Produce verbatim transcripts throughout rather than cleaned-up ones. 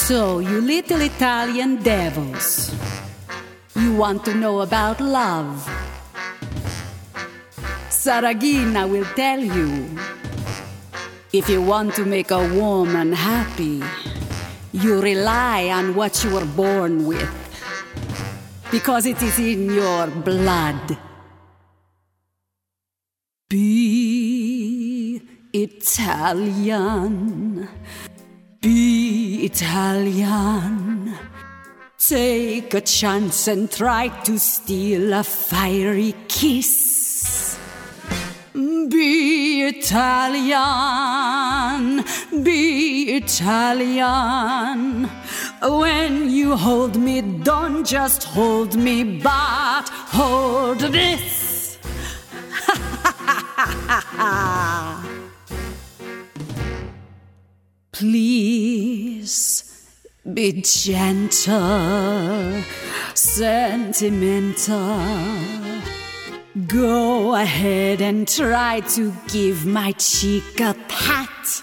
So, you little Italian devils, you want to know about love? Saraghina will tell you. If you want to make a woman happy, you rely on what you were born with, because it is in your blood. Be Italian. Be Italian. Take a chance and try to steal a fiery kiss. Be Italian. Be Italian. When you hold me, don't just hold me, but hold this. Please be gentle, sentimental. Go ahead and try to give my cheek a pat,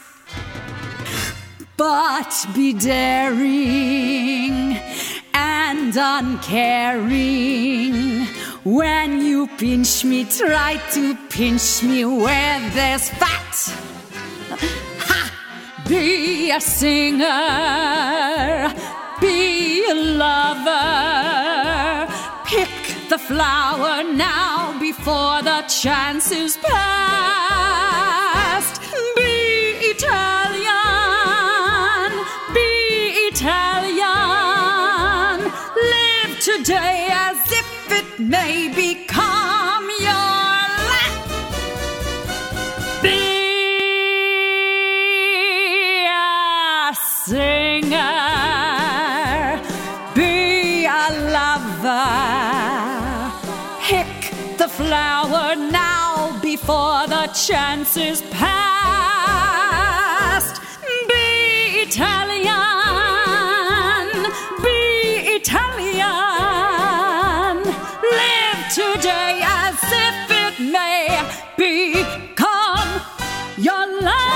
but be daring and uncaring. When you pinch me, try to pinch me where there's fat. Be a singer, be a lover. Pick the flower now before the chance is past. Be Italian, be Italian. Live today as if it may become your last. Be singer, be a lover. Pick the flower now before the chance is past. Be Italian, be Italian. Live today as if it may become your life.